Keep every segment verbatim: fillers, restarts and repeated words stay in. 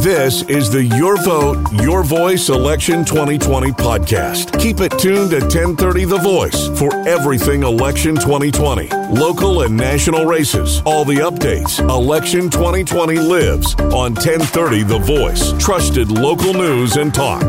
This is the Your Vote, Your Voice Election twenty twenty podcast. Keep it tuned at ten thirty The Voice for everything Election twenty twenty. Local and national races, all the updates. Election twenty twenty lives on ten thirty The Voice. Trusted local news and talk.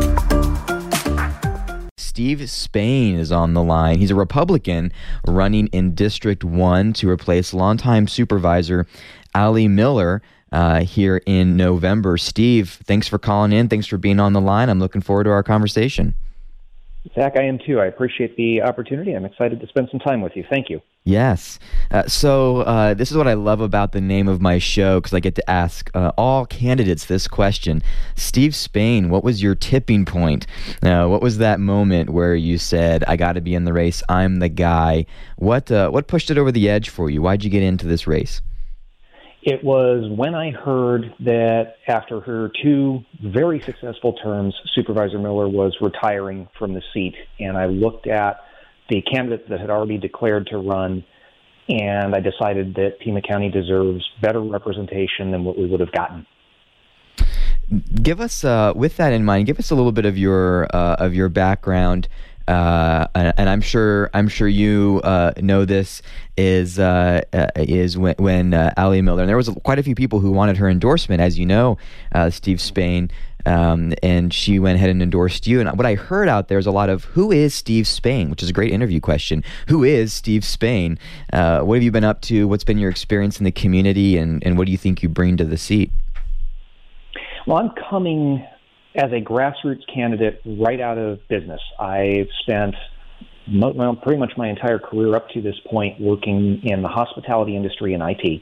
Steve Spain is on the line. He's a Republican running in District one to replace longtime supervisor Ali Miller uh, here in November. Steve, thanks for calling in. Thanks for being on the line. I'm looking forward to our conversation. Zach, I am too. I appreciate the opportunity. I'm excited to spend some time with you. Thank you. Yes. Uh, so uh, this is what I love about the name of my show, because I get to ask uh, all candidates this question. Steve Spain, what was your tipping point? Uh, what was that moment where you said, I got to be in the race, I'm the guy? What uh, what pushed it over the edge for you? Why'd you get into this race? It was when I heard that after her two very successful terms, Supervisor Miller was retiring from the seat, and I looked at the candidates that had already declared to run, and I decided that Pima County deserves better representation than what we would have gotten. Give us, uh, with that in mind, give us a little bit of your uh, of your background. Uh, and I'm sure I'm sure you uh, know this is uh, uh, is when, when uh, Ali Miller, and there was quite a few people who wanted her endorsement, as you know, uh, Steve Spain, um, and she went ahead and endorsed you. And what I heard out there is a lot of, who is Steve Spain, which is a great interview question. Who is Steve Spain? Uh, what have you been up to? What's been your experience in the community, and, and what do you think you bring to the seat? Well, I'm coming as a grassroots candidate right out of business. I've spent mo- well, pretty much my entire career up to this point working in the hospitality industry and I T.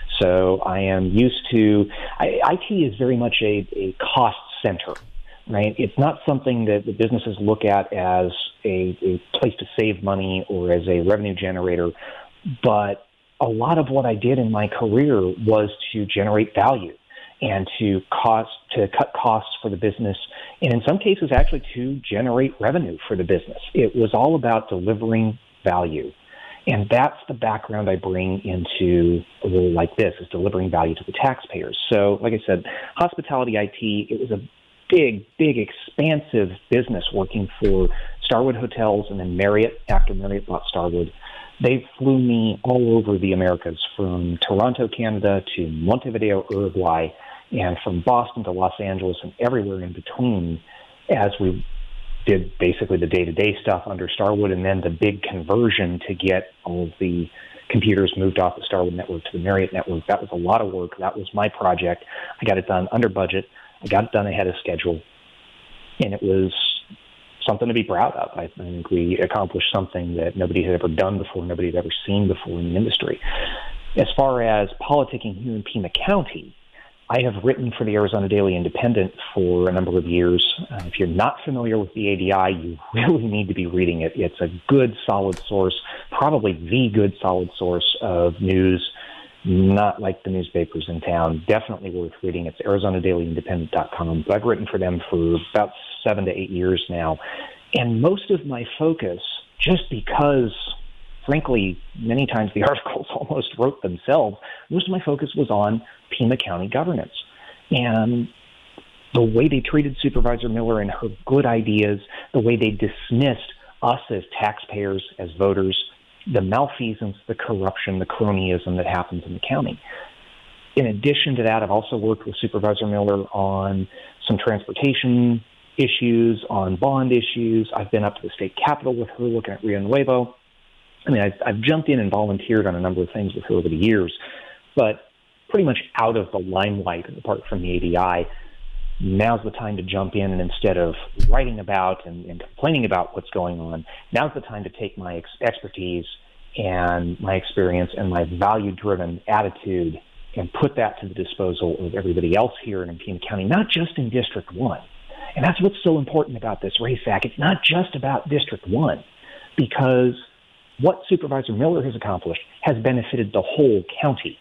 So I am used to, I, I T is very much a, a cost center, right? It's not something that the businesses look at as a, a place to save money or as a revenue generator, but a lot of what I did in my career was to generate value and to cost to cut costs for the business, and in some cases actually to generate revenue for the business. It was all about delivering value. And that's the background I bring into a role like this, is delivering value to the taxpayers. So, like I said, hospitality I T, it was a big, big, expansive business working for Starwood Hotels and then Marriott after Marriott bought Starwood. They flew me all over the Americas, from Toronto, Canada to Montevideo, Uruguay, and from Boston to Los Angeles and everywhere in between, as we did basically the day-to-day stuff under Starwood, and then the big conversion to get all of the computers moved off the Starwood network to the Marriott network. That was a lot of work. That was my project. I got it done under budget. I got it done ahead of schedule. And it was something to be proud of. I think we accomplished something that nobody had ever done before, nobody had ever seen before in the industry. As far as politicking here in Pima County, I have written for the Arizona Daily Independent for a number of years. Uh, if you're not familiar with the A D I, you really need to be reading it. It's a good, solid source, probably the good, solid source of news, not like the newspapers in town. Definitely worth reading. It's arizona daily independent dot com. I've written for them for about seven to eight years now. And most of my focus, just because, frankly, many times the articles almost wrote themselves, most of my focus was on Pima County governance and the way they treated Supervisor Miller and her good ideas, the way they dismissed us as taxpayers, as voters, the malfeasance, the corruption, the cronyism that happens in the county. In addition to that, I've also worked with Supervisor Miller on some transportation issues, on bond issues. I've been up to the state capitol with her looking at Rio Nuevo. I mean, I've, I've jumped in and volunteered on a number of things with her over the years, but pretty much out of the limelight, apart from the A D I. Now's the time to jump in, and instead of writing about and, and complaining about what's going on, now's the time to take my ex- expertise and my experience and my value-driven attitude and put that to the disposal of everybody else here in Pima County, not just in District one. And that's what's so important about this race, Zach. It's not just about District one, because what Supervisor Miller has accomplished has benefited the whole county.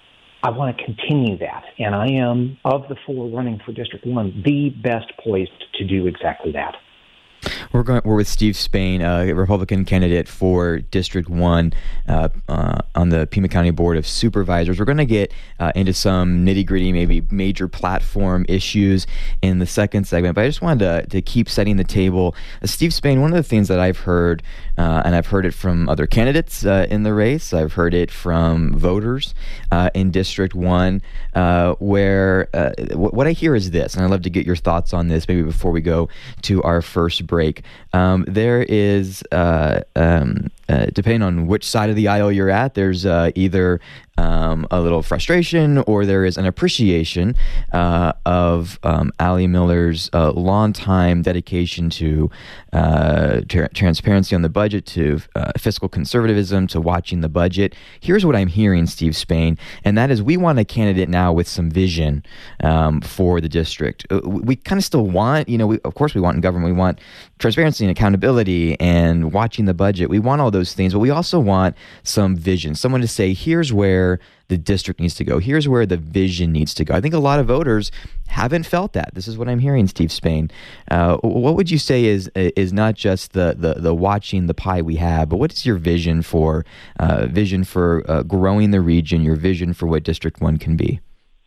I want to continue that, and I am, of the four running for District one, the best poised to do exactly that. We're going. We're with Steve Spain, a Republican candidate for District One uh, uh, on the Pima County Board of Supervisors. We're going to get uh, into some nitty-gritty, maybe major platform issues in the second segment. But I just wanted to, to keep setting the table. Uh, Steve Spain, one of the things that I've heard, uh, and I've heard it from other candidates uh, in the race. I've heard it from voters uh, in District One, uh, where uh, w- what I hear is this, and I'd love to get your thoughts on this. Maybe before we go to our first break. Um, there is, uh, um, uh, depending on which side of the aisle you're at, there's uh, either um, a little frustration or there is an appreciation uh, of um, Ali Miller's uh, long-time dedication to uh, tra- transparency on the budget, to uh, fiscal conservatism, to watching the budget. Here's what I'm hearing, Steve Spain, and that is we want a candidate now with some vision um, for the district. We, we kind of still want, you know, we, of course we want in government, we want transparency and accountability and watching the budget. We want all those things, but we also want some vision, someone to say, here's where the district needs to go. Here's where the vision needs to go. I think a lot of voters haven't felt that. This is what I'm hearing, Steve Spain. Uh, what would you say is is not just the, the the watching the pie we have, but what is your vision for uh, vision for uh, growing the region? Your vision for what District One can be?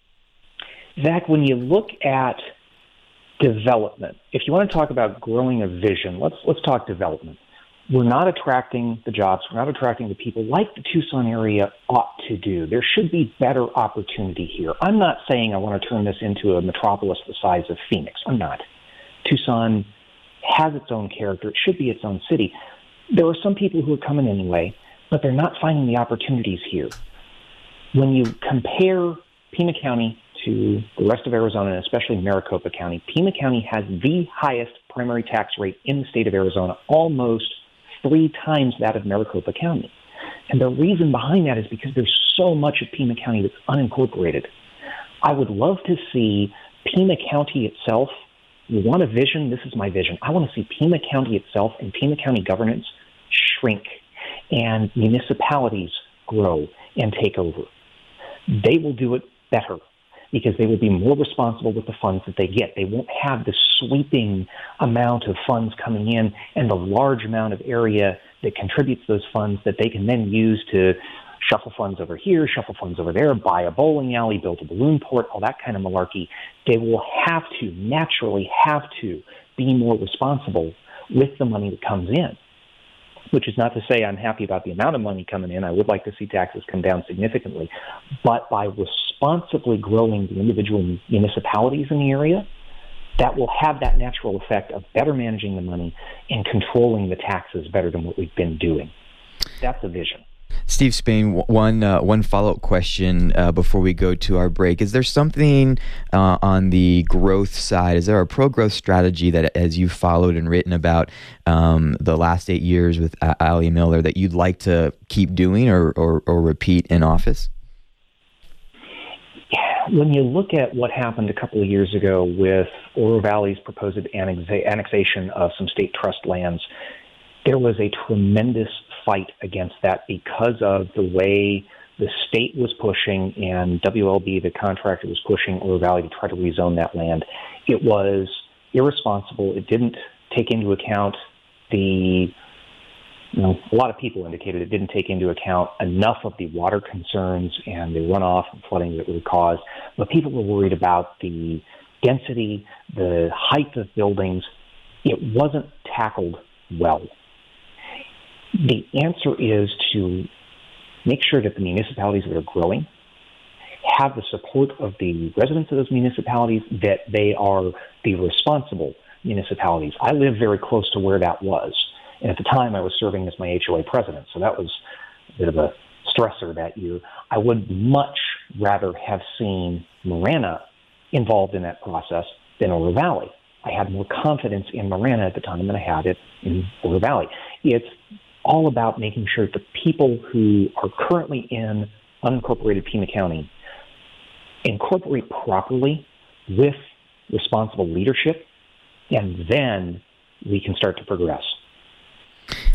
Zach, when you look at development, if you want to talk about growing a vision, let's let's talk development. We're not attracting the jobs. We're not attracting the people like the Tucson area ought to do. There should be better opportunity here. I'm not saying I want to turn this into a metropolis the size of Phoenix. I'm not. Tucson has its own character. It should be its own city. There are some people who are coming anyway, but they're not finding the opportunities here. When you compare Pima County to the rest of Arizona, and especially Maricopa County, Pima County has the highest primary tax rate in the state of Arizona, almost three times that of Maricopa County. And the reason behind that is because there's so much of Pima County that's unincorporated. I would love to see Pima County itself, you want a vision, this is my vision. I want to see Pima County itself and Pima County governance shrink and municipalities grow and take over. They will do it better because they will be more responsible with the funds that they get. They won't have the sweeping amount of funds coming in and the large amount of area that contributes those funds that they can then use to shuffle funds over here, shuffle funds over there, buy a bowling alley, build a balloon port, all that kind of malarkey. They will have to, naturally have to, be more responsible with the money that comes in. Which is not to say I'm happy about the amount of money coming in. I would like to see taxes come down significantly. But by responsibly growing the individual municipalities in the area, that will have that natural effect of better managing the money and controlling the taxes better than what we've been doing. That's a vision. Steve Spain, one uh, one follow-up question uh, before we go to our break. Is there something uh, on the growth side? Is there a pro-growth strategy that, as you've followed and written about um, the last eight years with uh, Ali Miller, that you'd like to keep doing or, or, or repeat in office? When you look at what happened a couple of years ago with Oro Valley's proposed annexa- annexation of some state trust lands, there was a tremendous fight against that because of the way the state was pushing and W L B, the contractor, was pushing Oro Valley to try to rezone that land. It was irresponsible. It didn't take into account the, you know, a lot of people indicated it didn't take into account enough of the water concerns and the runoff and flooding that it would cause. But people were worried about the density, the height of buildings. It wasn't tackled well. The answer is to make sure that the municipalities that are growing have the support of the residents of those municipalities, that they are the responsible municipalities. I live very close to where that was. And at the time, I was serving as my H O A president, so that was a bit of a stressor that year. I would much rather have seen Marana involved in that process than Oro Valley. I had more confidence in Marana at the time than I had it in Oro Valley. It's all about making sure that the people who are currently in unincorporated Pima County incorporate properly with responsible leadership, and then we can start to progress.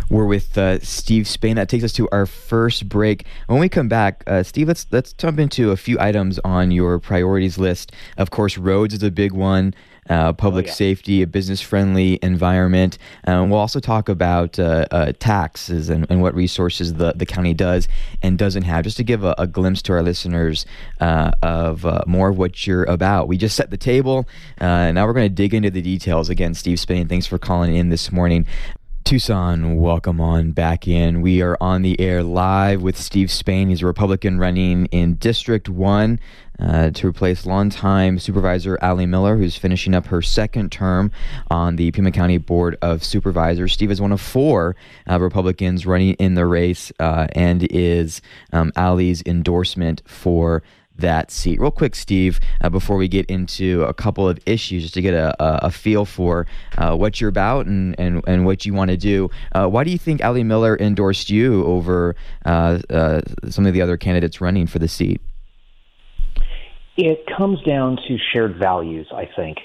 We're with uh, Steve Spain. That takes us to our first break. When we come back, uh, Steve, let's let's jump into a few items on your priorities list. Of course, roads is a big one. Uh, public oh, yeah. safety, a business-friendly environment. Um, we'll also talk about uh, uh, taxes and, and what resources the, the county does and doesn't have, just to give a, a glimpse to our listeners uh, of uh, more of what you're about. We just set the table. Uh, now we're going to dig into the details. Again, Steve Spain, thanks for calling in this morning. Tucson, welcome on back in. We are on the air live with Steve Spain. He's a Republican running in District one uh, to replace longtime Supervisor Allie Miller, who's finishing up her second term on the Pima County Board of Supervisors. Steve is one of four uh, Republicans running in the race uh, and is um, Allie's endorsement for that seat. Real quick, Steve, uh, before we get into a couple of issues, just to get a, a, a feel for uh, what you're about and, and, and what you want to do, uh, why do you think Allie Miller endorsed you over uh, uh, some of the other candidates running for the seat? It comes down to shared values, I think,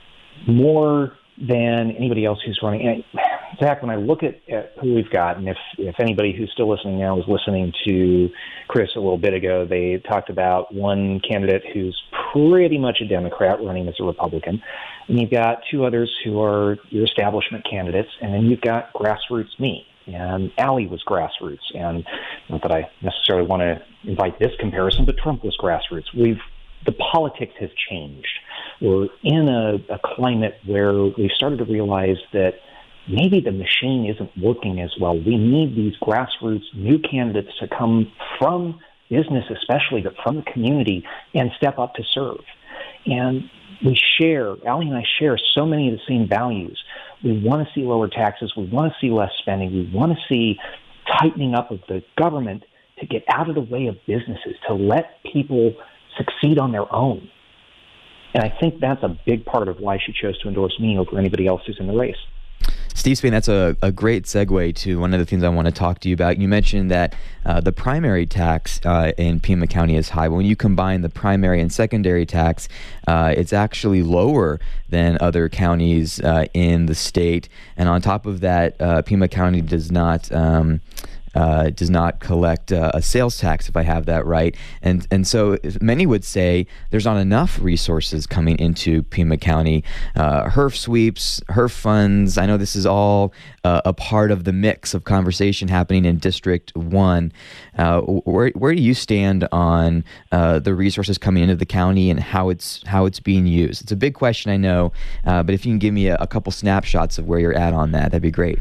more than anybody else who's running. And Zach, when I look at, at who we've got, and if, if anybody who's still listening now was listening to Chris a little bit ago, they talked about one candidate who's pretty much a Democrat running as a Republican, and you've got two others who are your establishment candidates, and then you've got grassroots me. And Allie was grassroots, and not that I necessarily want to invite this comparison, but Trump was grassroots. We've the politics has changed. We're in a, a climate where we've started to realize that maybe the machine isn't working as well. We need these grassroots new candidates to come from business especially, but from the community and step up to serve. And we share, Allie and I share so many of the same values. We want to see lower taxes. We want to see less spending. We want to see tightening up of the government to get out of the way of businesses, to let people succeed on their own. And I think that's a big part of why she chose to endorse me over anybody else who's in the race. Steve Spain, that's a, a great segue to one of the things I want to talk to you about. You mentioned that uh, the primary tax uh, in Pima County is high. When you combine the primary and secondary tax, uh, it's actually lower than other counties uh, in the state. And on top of that, uh, Pima County does not... Um, Uh, does not collect uh, a sales tax, if I have that right. And and so many would say there's not enough resources coming into Pima County. Uh, H E R F sweeps, H E R F funds, I know this is all uh, a part of the mix of conversation happening in District one. Uh, where where do you stand on uh, the resources coming into the county and how it's how it's being used? It's a big question, I know, uh, but if you can give me a, a couple snapshots of where you're at on that, that'd be great.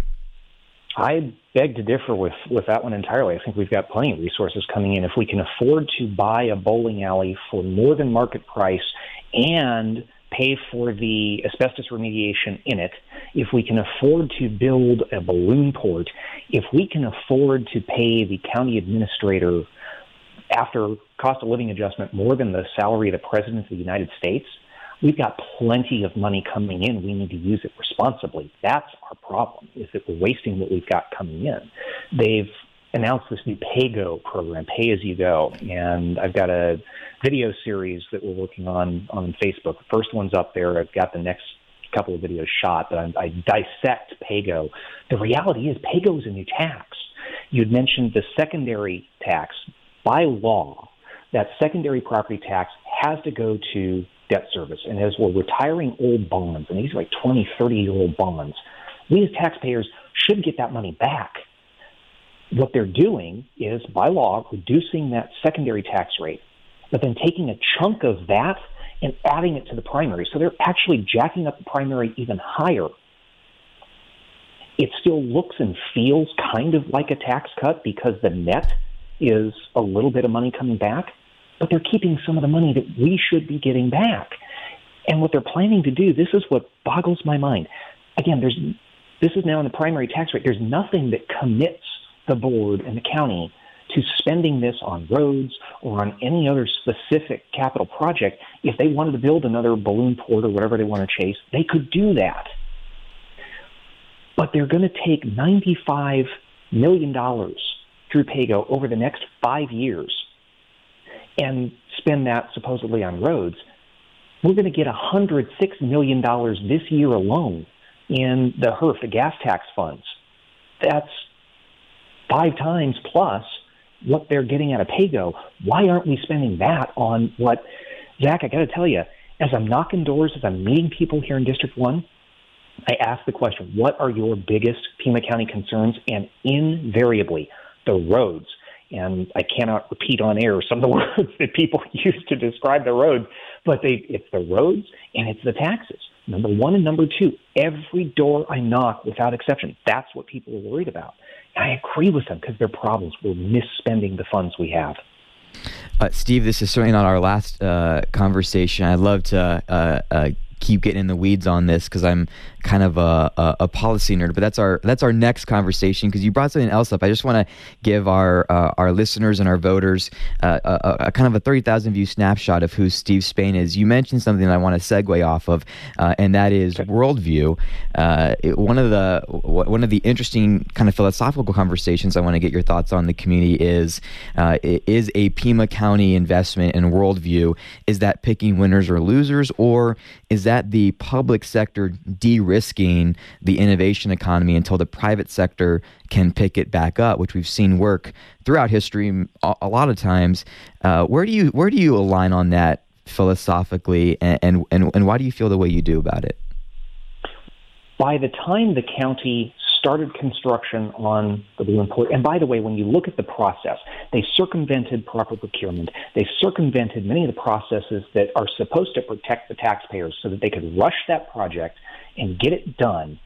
I beg to differ with, with that one entirely. I think we've got plenty of resources coming in. If we can afford to buy a bowling alley for more than market price and pay for the asbestos remediation in it, if we can afford to build a balloon port, if we can afford to pay the county administrator after cost of living adjustment more than the salary of the President of the United States, we've got plenty of money coming in. We need to use it responsibly. That's our problem, is that we're wasting what we've got coming in. They've announced this new PayGo program, Pay As You Go, and I've got a video series that we're working on on Facebook. The first one's up there. I've got the next couple of videos shot, but I, I dissect PayGo. The reality is PayGo is a new tax. You'd mentioned the secondary tax. By law, that secondary property tax has to go to debt service. And as we're retiring old bonds, and these are like twenty, thirty-year-old bonds, we as taxpayers should get that money back. What they're doing is, by law, reducing that secondary tax rate, but then taking a chunk of that and adding it to the primary. So they're actually jacking up the primary even higher. It still looks and feels kind of like a tax cut because the net is a little bit of money coming back, but they're keeping some of the money that we should be getting back. And what they're planning to do, this is what boggles my mind. Again, there's this is now in the primary tax rate. There's nothing that commits the board and the county to spending this on roads or on any other specific capital project. If they wanted to build another balloon port or whatever they want to chase, they could do that. But they're going to take ninety-five million dollars through PayGo over the next five years and spend that supposedly on roads. We're going to get one hundred six million dollars this year alone in the H E R F, the gas tax funds. That's five times plus what they're getting out of PAYGO. Why aren't we spending that on what, Zach, I got to tell you, as I'm knocking doors, as I'm meeting people here in District one, I ask the question, what are your biggest Pima County concerns? And invariably, the roads. And I cannot repeat on air some of the words that people use to describe the roads, but they, it's the roads and it's the taxes. Number one and number two, every door I knock, without exception, that's what people are worried about. And I agree with them because they're problems. We're misspending the funds we have. Uh, Steve, this is certainly not our last uh, conversation. I'd love to uh, uh, keep getting in the weeds on this because I'm kind of a, a, a policy nerd, but that's our that's our next conversation because you brought something else up. I just want to give our uh, our listeners and our voters uh, a, a kind of a thirty thousand view snapshot of who Steve Spain is. You mentioned something that I want to segue off of, uh, and that is worldview. Uh, it, one of the one of the interesting kind of philosophical conversations I want to get your thoughts on in the community is uh, is a Pima County investment in worldview, is that picking winners or losers, or is that the public sector de-risking the innovation economy until the private sector can pick it back up, which we've seen work throughout history a, a lot of times. Uh, where do you where do you align on that philosophically, and, and and and why do you feel the way you do about it? By the time the county started construction on the Blue and Port, and by the way, when you look at the process, they circumvented proper procurement. They circumvented many of the processes that are supposed to protect the taxpayers so that they could rush that project and get it done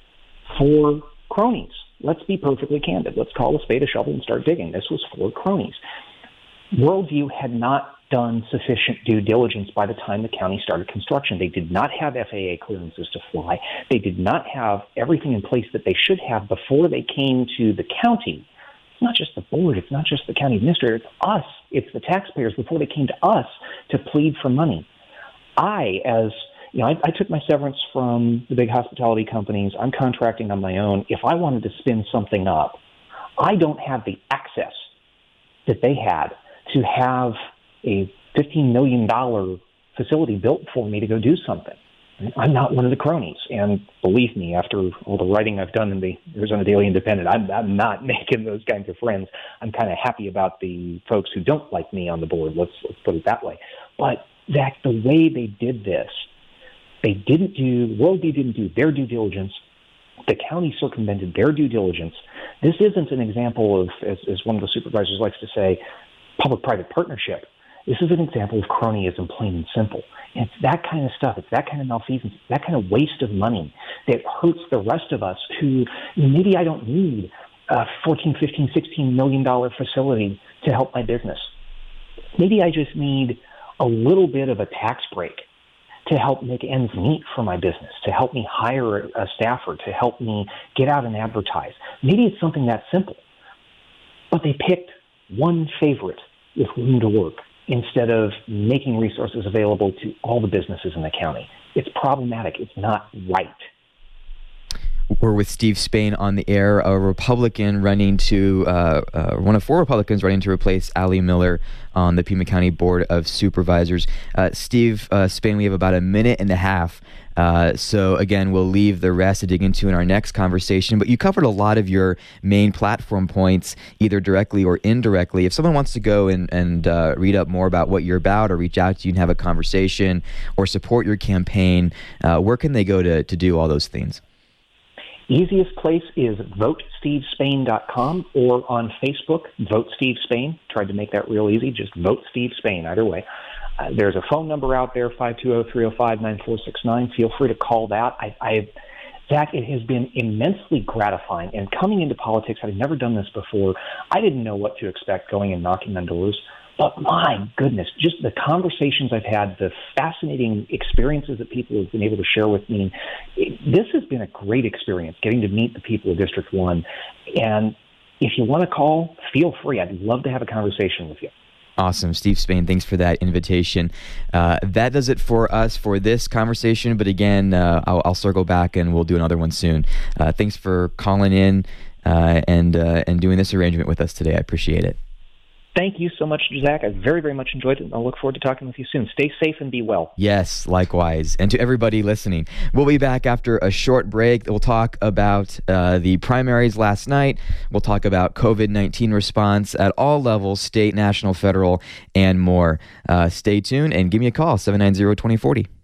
for cronies. Let's be perfectly candid. Let's call a spade a shovel and start digging. This was for cronies. Worldview had not done sufficient due diligence by the time the county started construction. They did not have F A A clearances to fly. They did not have everything in place that they should have before they came to the county. It's not just the board. It's not just the county administrator. It's us. It's the taxpayers before they came to us to plead for money. I, as you know, I, I took my severance from the big hospitality companies. I'm contracting on my own. If I wanted to spin something up, I don't have the access that they had to have a fifteen million dollars facility built for me to go do something. I'm not one of the cronies. And believe me, after all the writing I've done in the Arizona Daily Independent, I'm, I'm not making those kinds of friends. I'm kind of happy about the folks who don't like me on the board. Let's, let's put it that way. But Zach, the way they did this, they didn't do, Worldview didn't do their due diligence. The county circumvented their due diligence. This isn't an example of, as, as one of the supervisors likes to say, public-private partnership. This is an example of cronyism, plain and simple. And it's that kind of stuff. It's that kind of malfeasance. It's that kind of waste of money that hurts the rest of us who maybe I don't need a fourteen, fifteen, sixteen million dollars facility to help my business. Maybe I just need a little bit of a tax break to help make ends meet for my business, to help me hire a staffer, to help me get out and advertise. Maybe it's something that simple. But they picked one favorite with room to work instead of making resources available to all the businesses in the county. It's problematic. It's not right. We're with Steve Spain on the air, a Republican running to, uh, uh, one of four Republicans running to replace Ali Miller on the Pima County Board of Supervisors. Uh, Steve uh, Spain, we have about a minute and a half. Uh, so again, we'll leave the rest to dig into in our next conversation, but you covered a lot of your main platform points, either directly or indirectly. If someone wants to go and, and uh, read up more about what you're about, or reach out to you and have a conversation, or support your campaign, uh, where can they go to, to do all those things? Easiest place is vote steve spain dot com, or on Facebook, Vote Steve Spain. Tried to make that real easy. Just Vote Steve Spain, either way. Uh, there's a phone number out there, five two zero, three zero five, nine four six nine. Feel free to call that. I, I, Zach, it has been immensely gratifying. And coming into politics, I've never done this before. I didn't know what to expect going and knocking on doors. But my goodness, just the conversations I've had, the fascinating experiences that people have been able to share with me, it, this has been a great experience, getting to meet the people of District one. And if you want to call, feel free. I'd love to have a conversation with you. Awesome. Steve Spain, thanks for that invitation. Uh, that does it for us for this conversation. But again, uh, I'll, I'll circle back and we'll do another one soon. Uh, thanks for calling in uh, and, uh, and doing this arrangement with us today. I appreciate it. Thank you so much, Zach. I very, very much enjoyed it, and I'll look forward to talking with you soon. Stay safe and be well. Yes, likewise. And to everybody listening, we'll be back after a short break. We'll talk about uh, the primaries last night. We'll talk about covid nineteen response at all levels, state, national, federal, and more. Uh, stay tuned and give me a call, seven nine zero, two zero four zero.